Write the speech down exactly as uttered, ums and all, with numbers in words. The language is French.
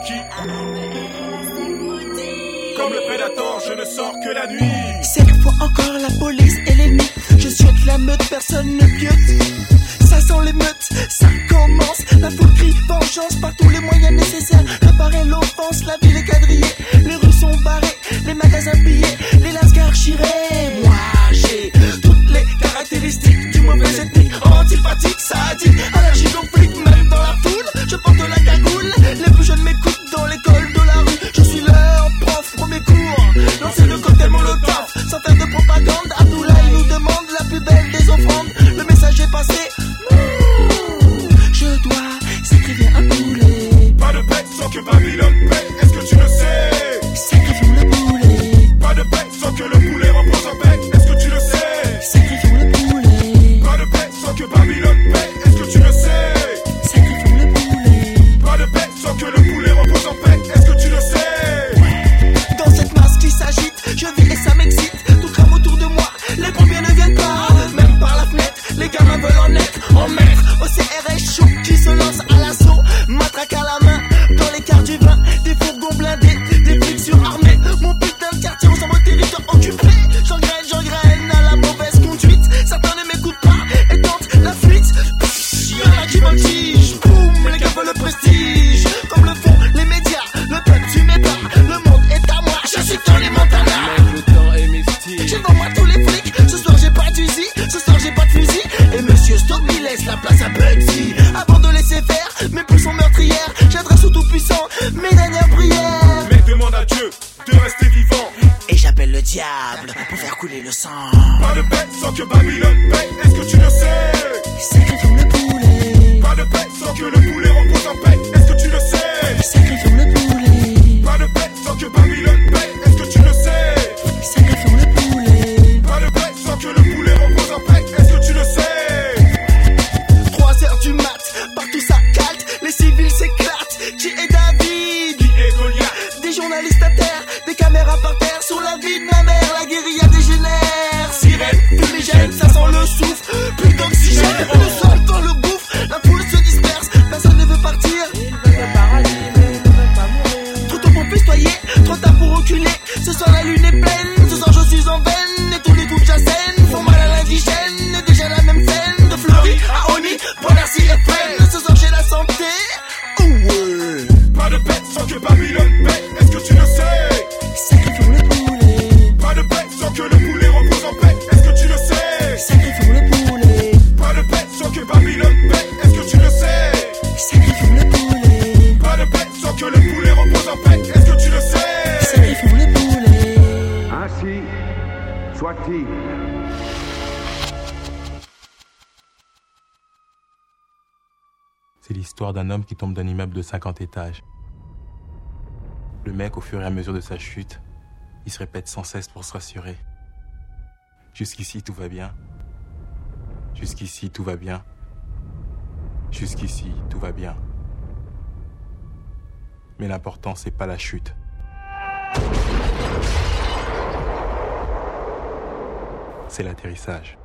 qui comme le prédateur, je ne sors que la nuit. Cette fois encore la police et l'ennemi. Je souhaite la meute, personne ne piote. Ça sent l'émeute, ça commence. La foule crie vengeance par tous les moyens nécessaires. Réparer l'offense, la ville est quadrillée. Les rues sont barrées, les magasins pillés, les lascars chirés. Moi j'ai toutes les caractéristiques du mauvais ethnie. Antipathique, sadique, allergique au flic. Même dans la foule, je porte la cagoule. Les plus jeunes m'écoutent dans l'école de la rue. Je suis leur prof, premier cours. Lancer le cocktail molotov, sans faire de propagande. Abdoulaye nous demande la plus belle des offrandes. Le message est passé. Je dois sacrifier un poulet. Pas de paix sans que Babylone paie, est-ce que tu le sais? Sacrifions le poulet. Pas de paix sans que le poulet repose en paix, est-ce que tu le sais? Sacrifions le poulet. Pas de paix sans que Babylone paie, est-ce que tu le sais? Sacrifions le poulet. Pas de paix sans que le poulet repose en paix, est-ce que tu le sais? Dans cette masse qui s'agite, je vis et ça m'excite. Tout crame autour de moi, les pompiers ne viennent pas. Même par la fenêtre, les gamins veulent en être, en maître. Au C R S chaud qui se lance à l'assaut. Matraque à la main, dans les quarts du vin. Des fourgons blindés, des flics surarmés. Mon putain de quartier ressemble au territoire occupé. J'engraine, j'engraine à la mauvaise conduite. Certains ne m'écoutent pas et tentent la fuite. Y'en a qui voltigent, boum, les gars veulent le prestige. Comme le font les médias, le peuple tu m'es pas. Le monde est à moi, je suis dans les Montana. Le temps est mystique. J'ai devant moi tous les flics. Ce soir j'ai pas d'usi, ce soir j'ai pas de fusil. Et monsieur Stop il laisse la place à Bugsy. Avant de laisser faire mes pulsions meurtrières, j'adresse au tout-puissant mes dernières prières. Mais demande à Dieu de rester vivant. Et j'appelle le diable pour faire couler le sang. Pas de paix sans que Babylone paie, est-ce que tu le sais? Sacrifions le poulet. Pas de paix sans que le poulet repose en paix, est-ce que tu le sais? Sacrifions le poulet. Pas de paix sans que Babylone paie, est-ce que tu le sais? Sacrifions le poulet. Pas de paix sans que le poulet repose en paix, est-ce que tu le sais? Trois heures du mat, partout ça calte, les civils s'éclatent. Qui est David? Qui est Goliath? Des journalistes à terre, des caméras par terre. Sur la vie de ma mère, la guérilla dégénère. Sirène, fumigène, ça sent le souffle. Plus d'oxygène, le sang dans le gouffre. La foule se disperse, personne ne veut partir. Ils veulent le paradis, mais ils ne veulent pas mourir. Trop tôt pour festoyer, trop tard pour reculer. Ce soir la lune est pleine, ce soir je suis en veine. Et tous les groupes j'assène, font mal à l'indigène. Déjà la même scène, de Fleury à Oni, Bonassi et Fresnes. Ce soir j'ai la santé, oh ouais. Pas de paix sans que Babylone paie, est-ce que tu le sais? Sacrifions le poulet. Pas de paix sans que le poulet repose en paix, est-ce que tu le sais? Sacrifions le poulet. Pas de paix sans que Babylone paie, est-ce que tu le sais? Sacrifions le poulet. Pas de paix sans que le poulet repose en paix, est-ce que tu le sais? Sacrifions le poulet. Ainsi soit-il. C'est l'histoire d'un homme qui tombe d'un immeuble de cinquante étages. Le mec, au fur et à mesure de sa chute, il se répète sans cesse pour se rassurer. Jusqu'ici, tout va bien. Jusqu'ici, tout va bien. Jusqu'ici, tout va bien. Mais l'important, c'est pas la chute. C'est l'atterrissage.